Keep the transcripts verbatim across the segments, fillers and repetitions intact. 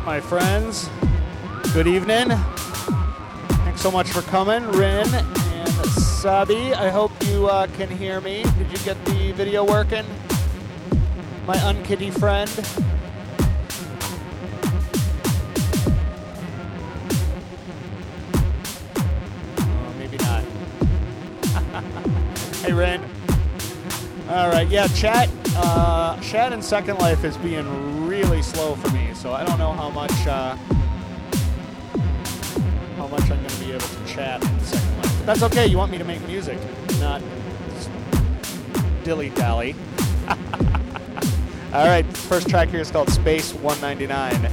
my friends. Good evening. Thanks so much for coming, Rin and Sabi. I hope you uh, can hear me. Did you get the video working? My unkitty friend. Oh, maybe not. Hey, Rin. All right, yeah, chat. Uh, chat in Second Life is being really slow for me, so I don't know how much uh, how much I'm going to be able to chat in Second Life. But that's okay. You want me to make music, not dilly dally. All right, first track here is called Space one ninety-nine.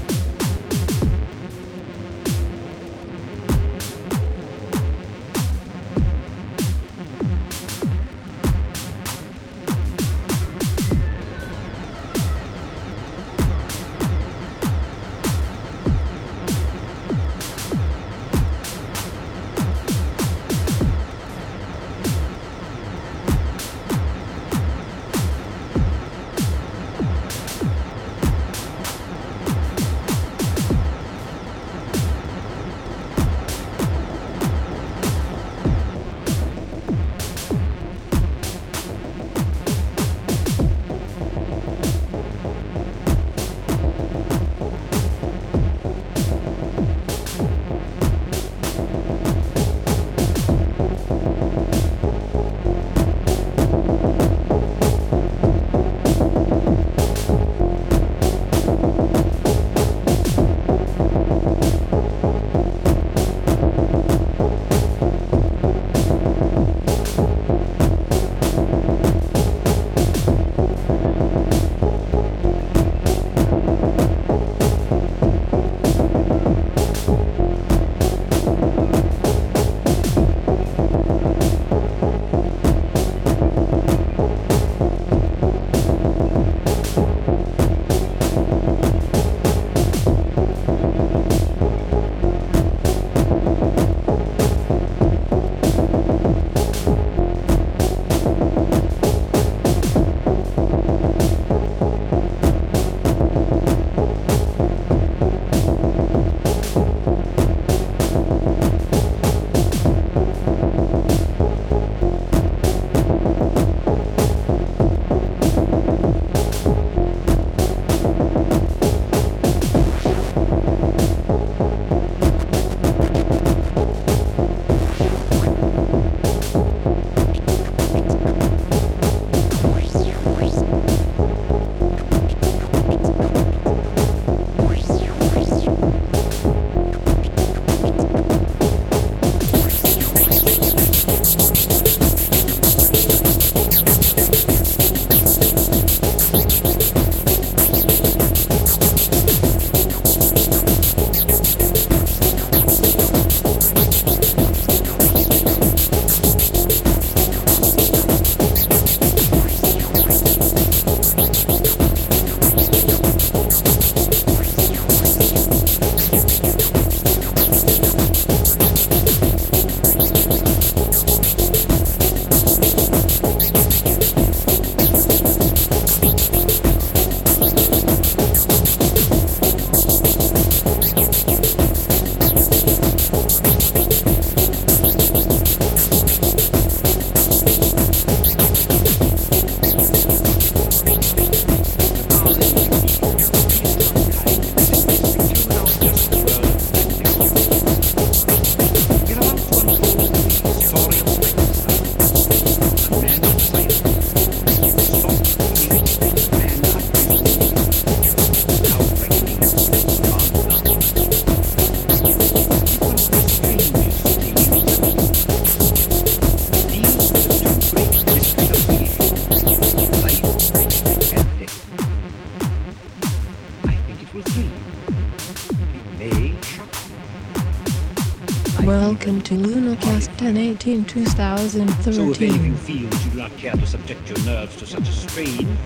Welcome to LunaCast ten eighteen twenty thirteen. So if anything feels you do not care to subject your nerves to such a strain,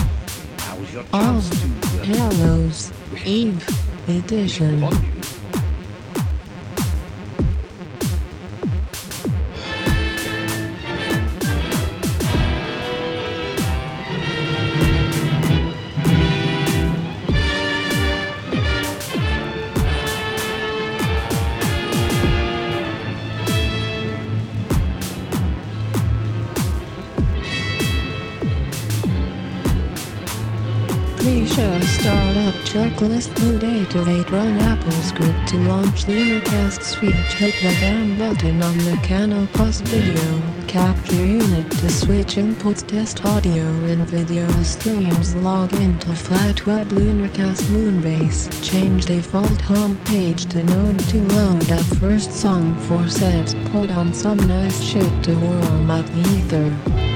now is your chance Oh, to... Uh, Hellos, Eve Edition. volume. checklist mode eight of eight. Run Apple script to launch LunaCast Suite. Hit the down button on the Canopus video capture unit to switch inputs. Test audio and video streams. Log into Flatweb LunaCast Moonbase. Change default home page to Node to load up first song for sets. Put on some nice shit to warm up the ether.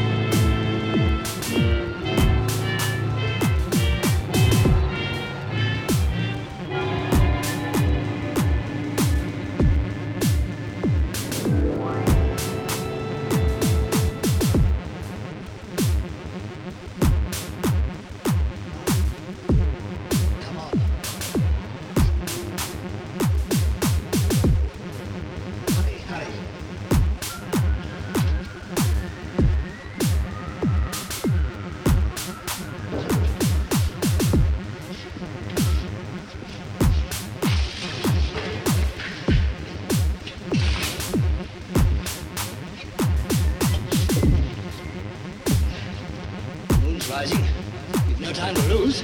Rising. You've no time to lose.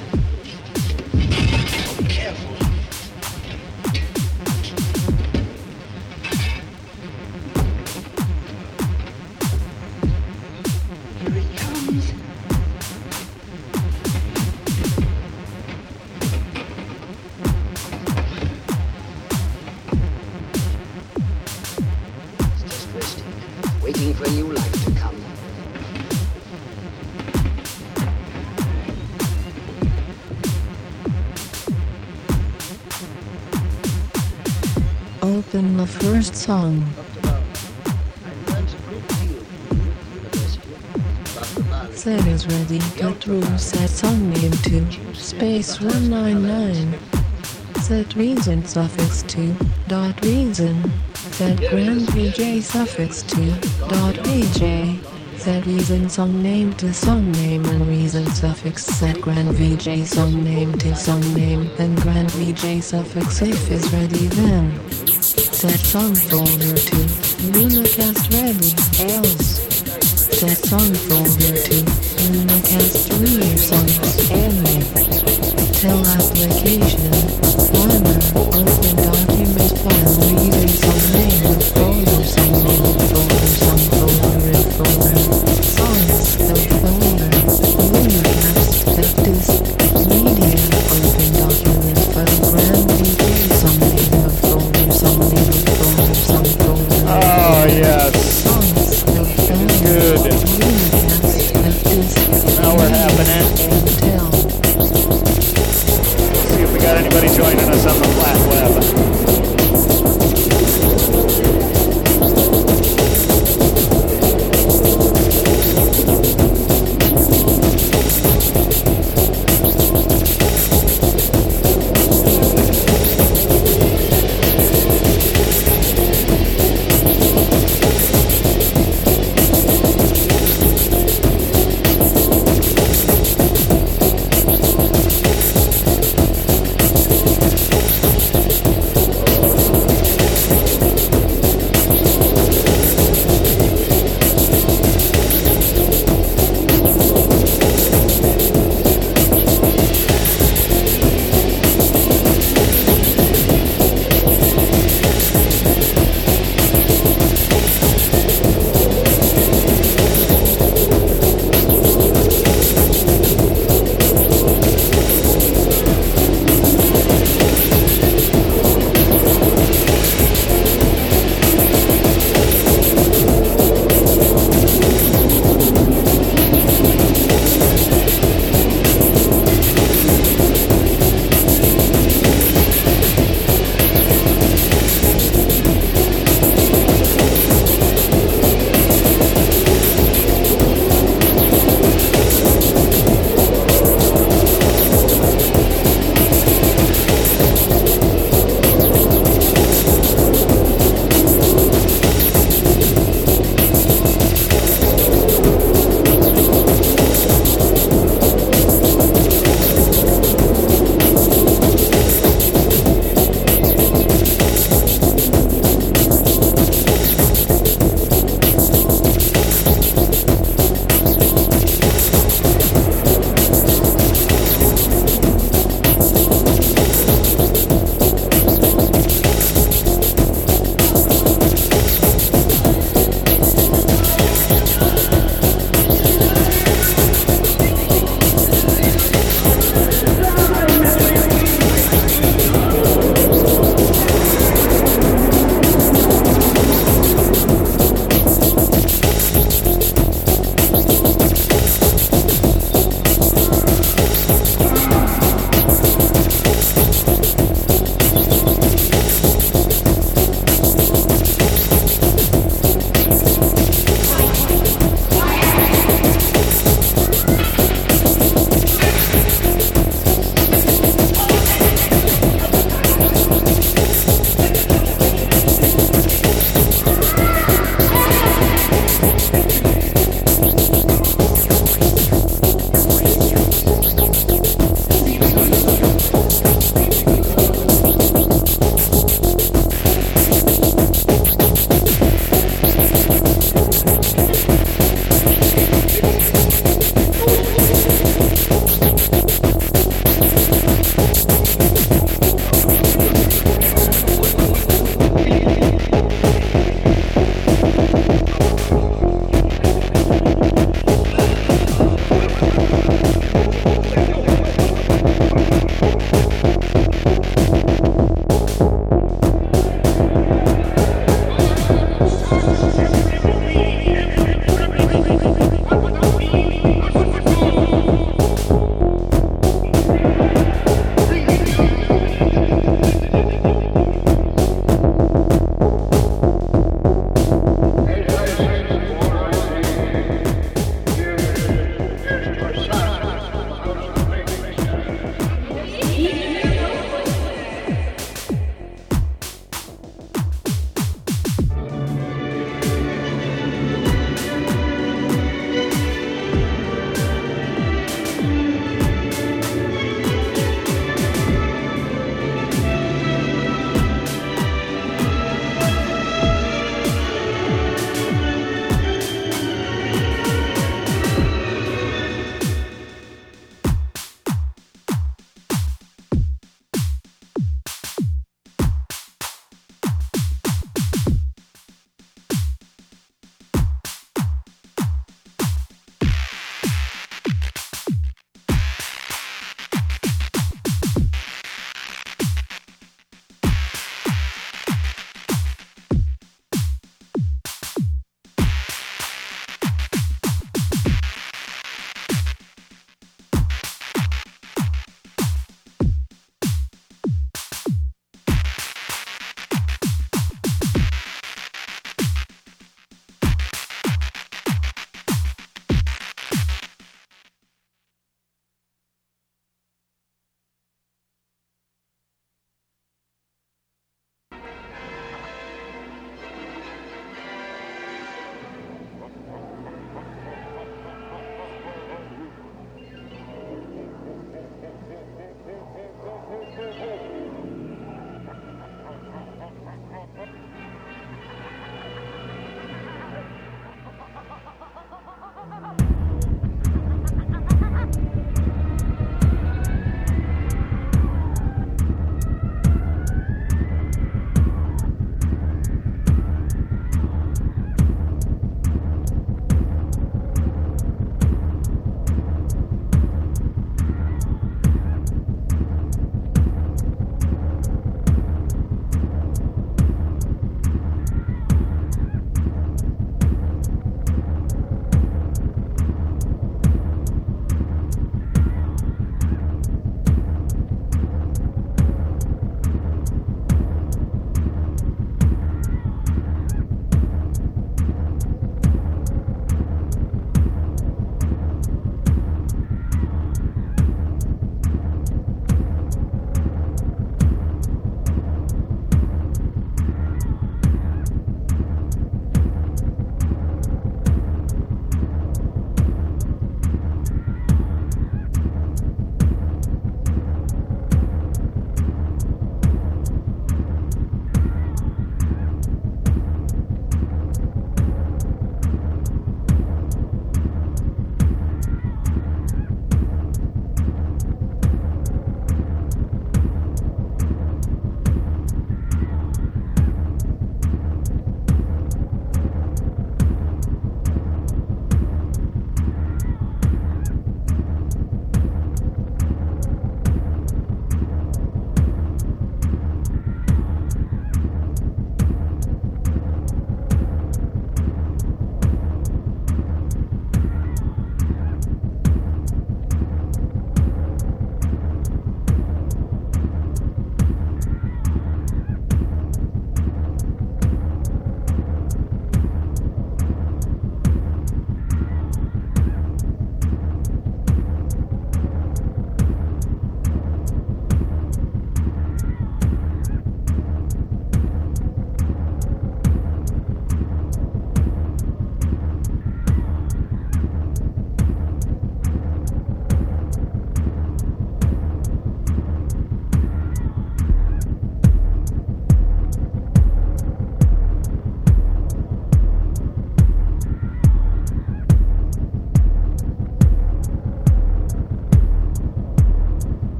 Be careful. Here it comes. It's just resting, waiting for a new life to come. Open the first song. Set is ready. Get room. Set song name to space one nine nine. Set reason suffix to dot reason. Set grand V J suffix to dot V J. Set reason song name to song name and reason suffix. Set grand V J song name to song name and grand V J suffix. If is ready then. Set song folder to LunaCast ready. Else. Set song folder to LunaCast Lunar songs. Anime. Tell application. Farmer. Open document file. Reader song name. Folder song name. Folder song folder and folder. Songs. The folder. LunaCast. The disk. Media. Open document file. Grand V J song name. Folder song name. Folder song folder. Oh, yes. Songs. The folder. Good. LunaCast. The disk. Now we're happening. Tell. See if we got anybody joining us on the flat web.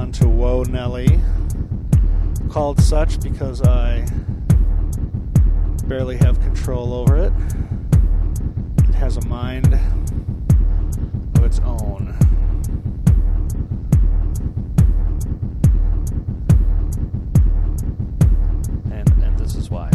on to Whoa Nelly, called such because I barely have control over it. It has a mind of its own. And and this is why.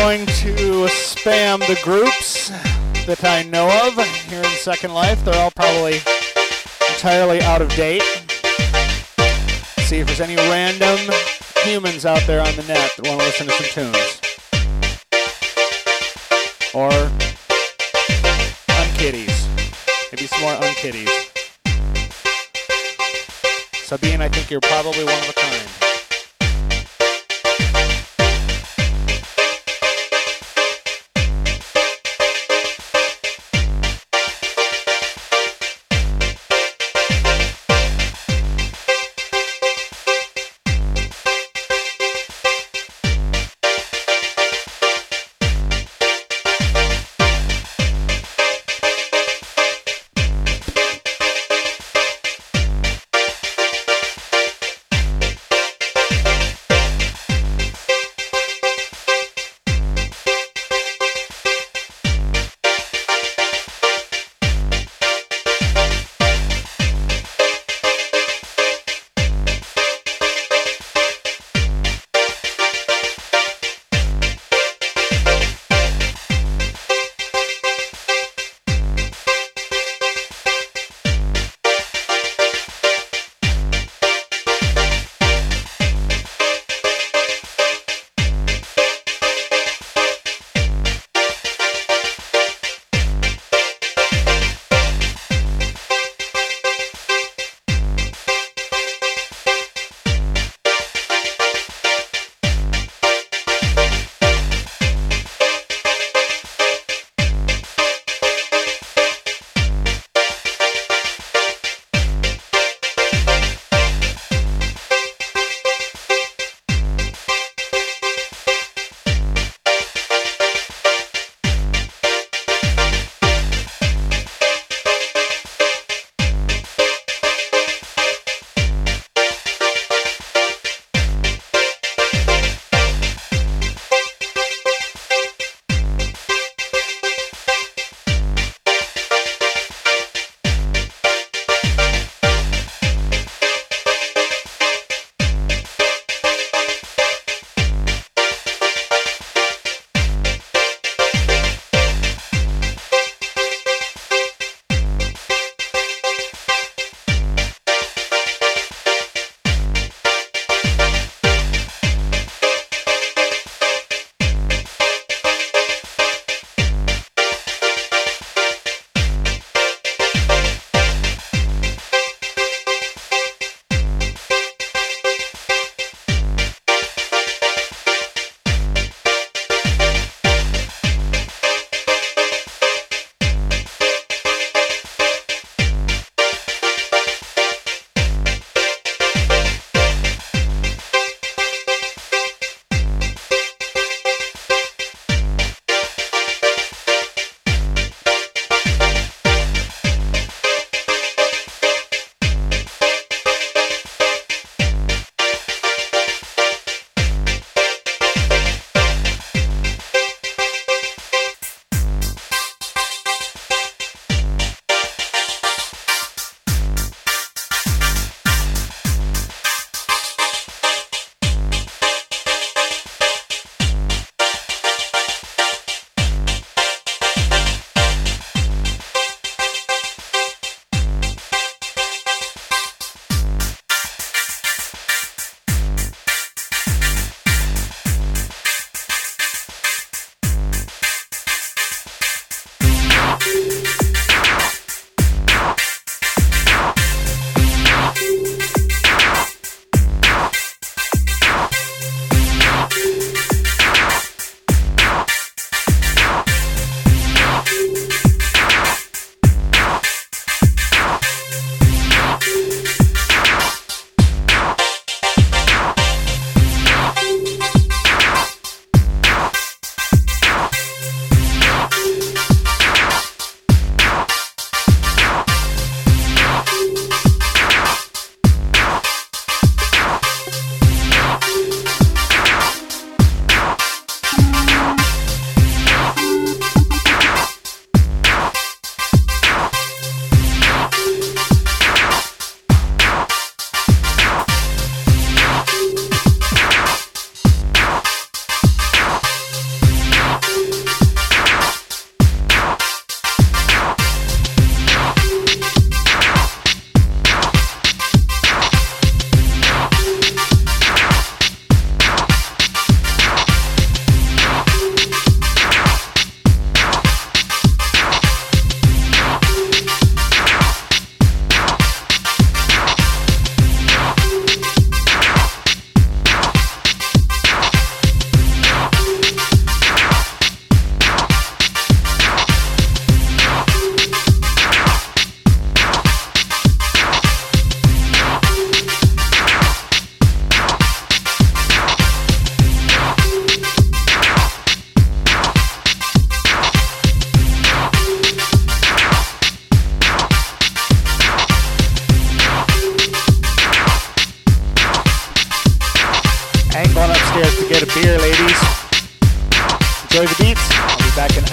going to spam the groups that I know of here in Second Life. They're all probably entirely out of date. See if there's any random humans out there on the net that want to listen to some tunes. Or unkitties. Maybe some more unkitties. Sabine, I think you're probably one of a kind.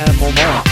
un moment.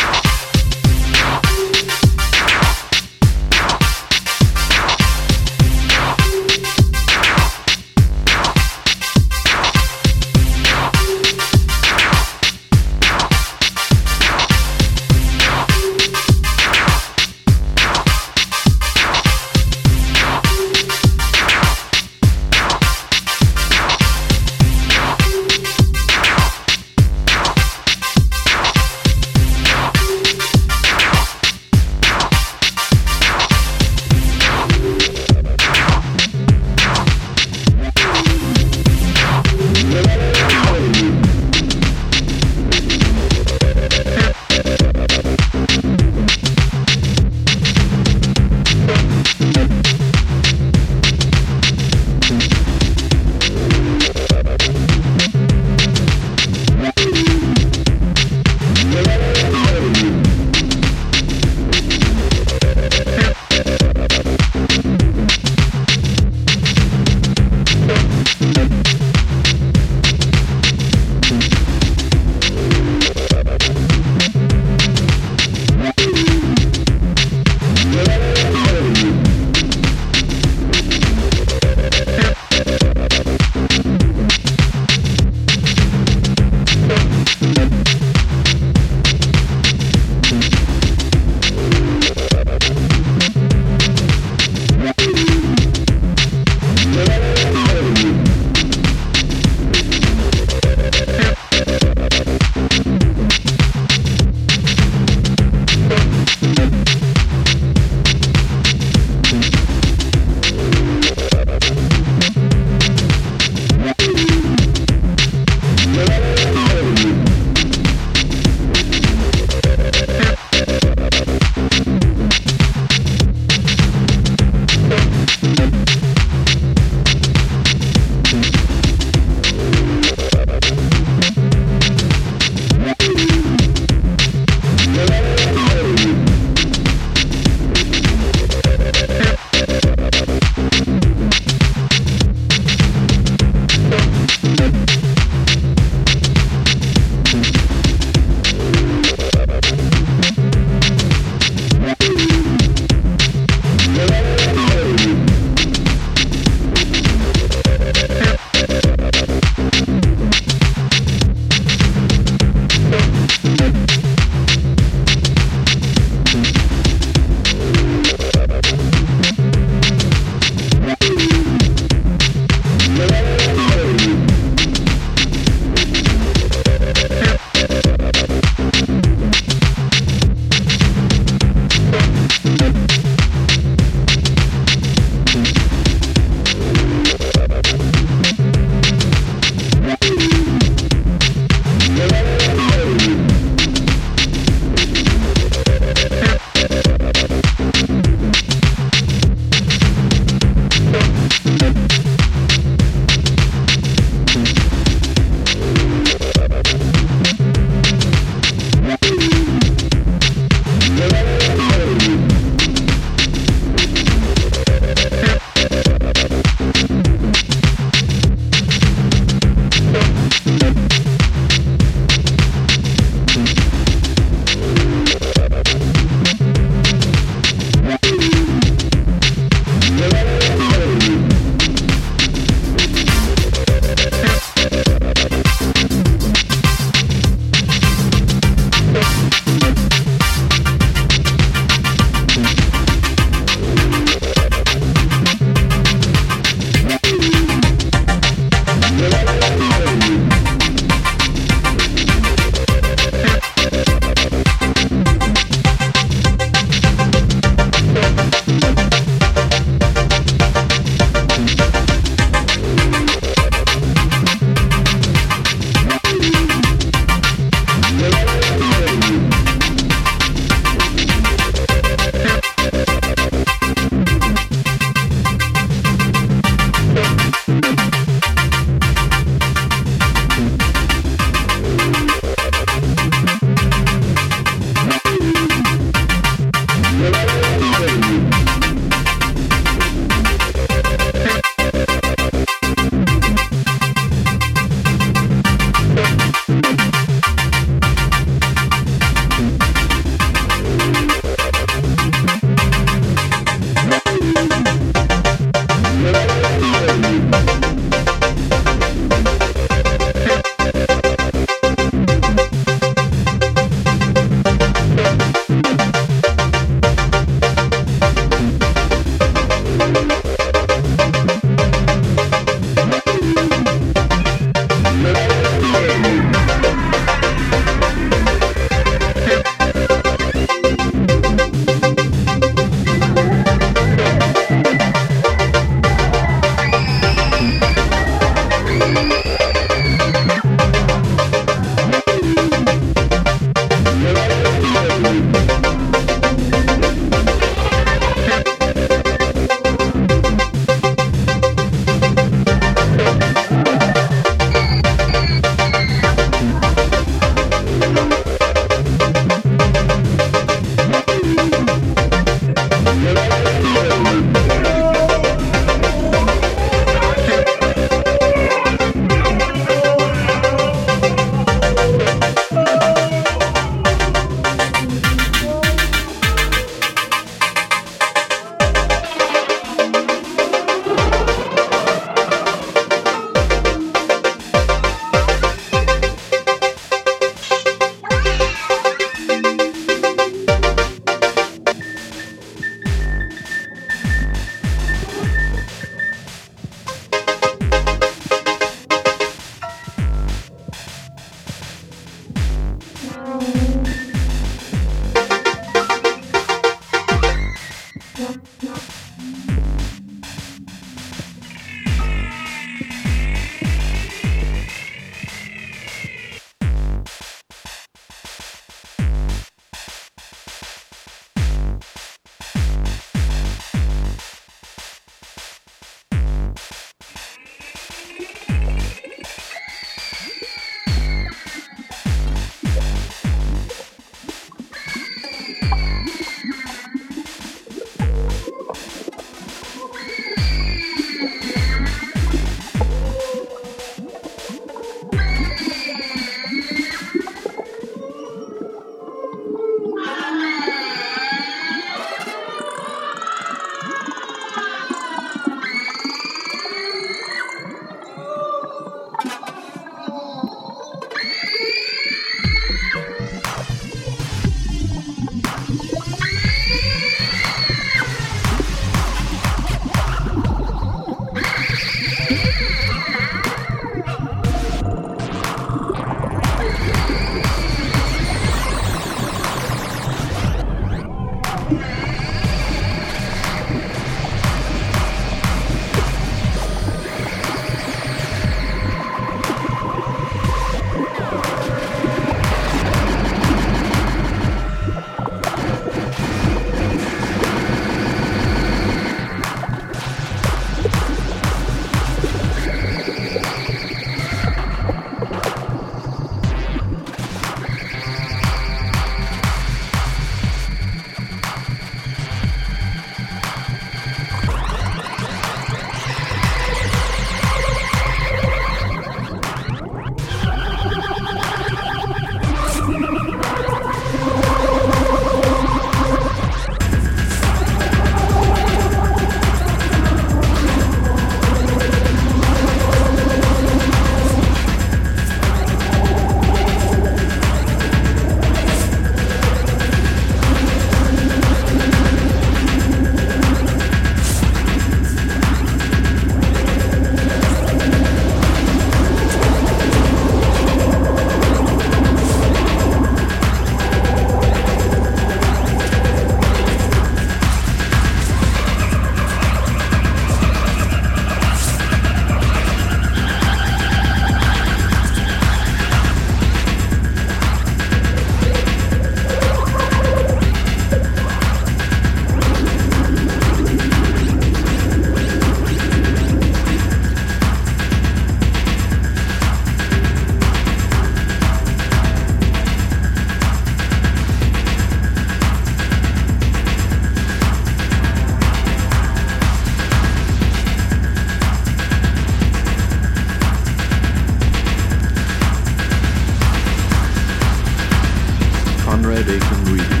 Conrad Aiken reading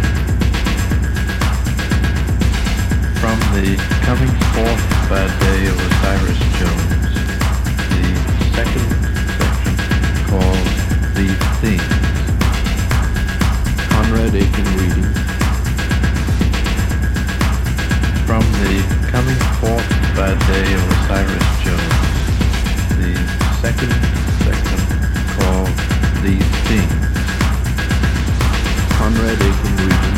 from the Coming Forth Bad Day of Osiris Jones, the second section called The Things. Conrad Aiken reading from the Coming Forth Bad Day of Osiris Jones, the second section called The Things. Conrad Aiken reading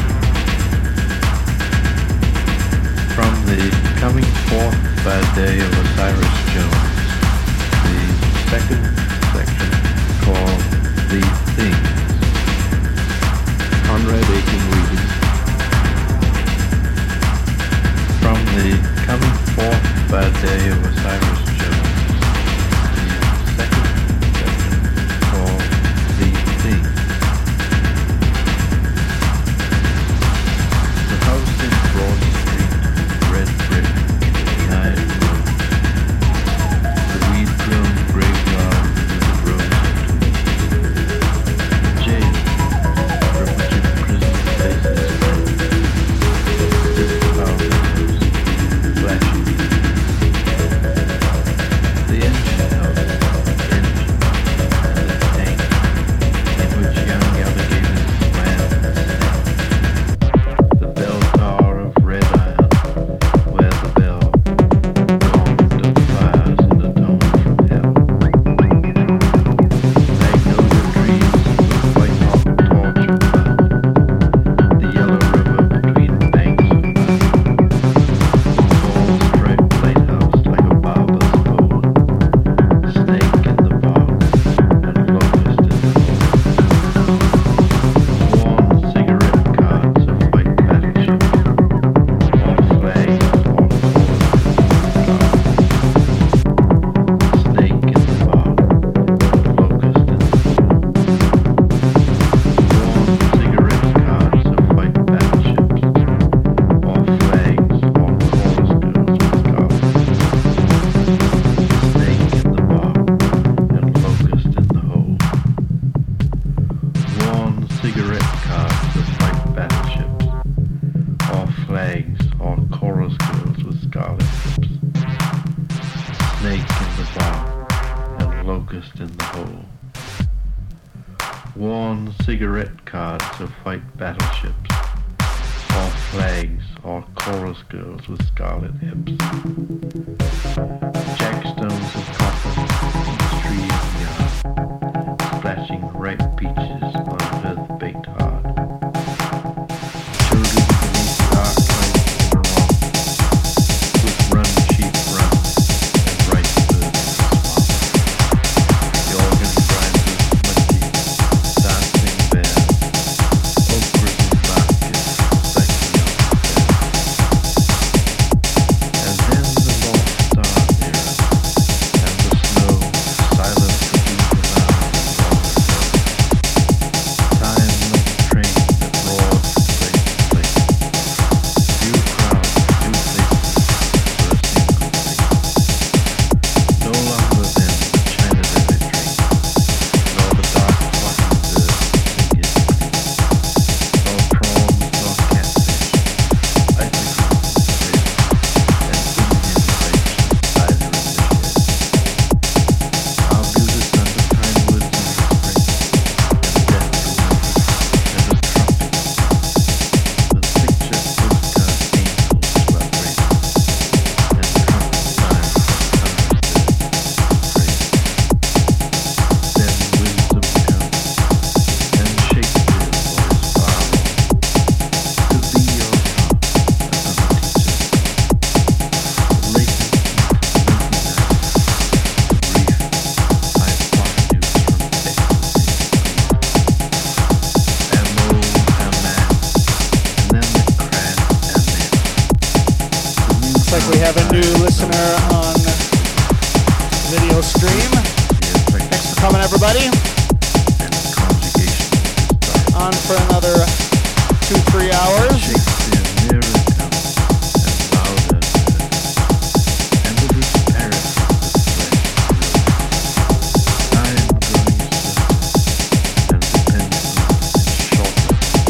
from the Coming Forth Bad Day of Osiris Jones, the second section called The Things. Conrad Aiken reading from the Coming Forth Bad Day of Osiris Jones, the second section called The Things. The house in Broad Street, red brick, nine rooms. The weed-grown graveyard with a rose the jail from which imprisoned faces fled. This powerhouse, flashing. The engine house, engine, and the tank in which young alligators swam and sang. The bell tower of red iron, where the bell gonged of fires and atoned from hell. Magnolia trees with white hot torch of blood. The yellow river between banks of mud. Tall striped lighthouse like a barber's pole. Snake in the bog and locust in the hole. Worn cigarette cards of white battleships, or flags, or choruses. Snake in the bog and locust in the hole. Worn cigarette cards of white battleships, or flags, or chorus girls with scarves. Snake in the bog and locust in the hole. Worn cigarette cards of white battleships, or flags, or chorus girls with scarlet lips. Snake in the bog and locust in the hole. Worn cigarette cards of white battleships, or flags, or chorus girls with scarlet hips. Jackstones of copper in tree and yard, splashing ripe peaches on earth baked hard. Children beneath dark lights in the rock, with run sheep run and ripe birds in the swamp. The organ grinds with musty, dancing bears, okras and baskets cycling up the stairs. And then the lost star near us, and the snow silent between the mountains and all the hills. Time like a train that roars from place to place. Few crowds, few places for a single face. No longer then the China River train, nor the dark flocking birds sing its plea, nor prawns nor catfish, icicles and fish, and Indian pipes and cider in the shed. Our music under pine woods in the spring, and death to winter, and a trumpet with picture postcard angels vibrating, and trumpet sirens understood praise. Then wisdom comes, and Shakespeare's voice far off, to be your heart, another teacher. The latent heat of empty nights, the brief hypotenuse from ecstasy to grief. Am old, am mad, and then the crash and then. Looks like we have a new listener on video stream. Thanks for coming, everybody. And conjugation starts. On for another two, three hours. Shakespeare nearer comes, and louder heard, and the disparity of the flesh grows. Time growing swift, and the pendulum is shorter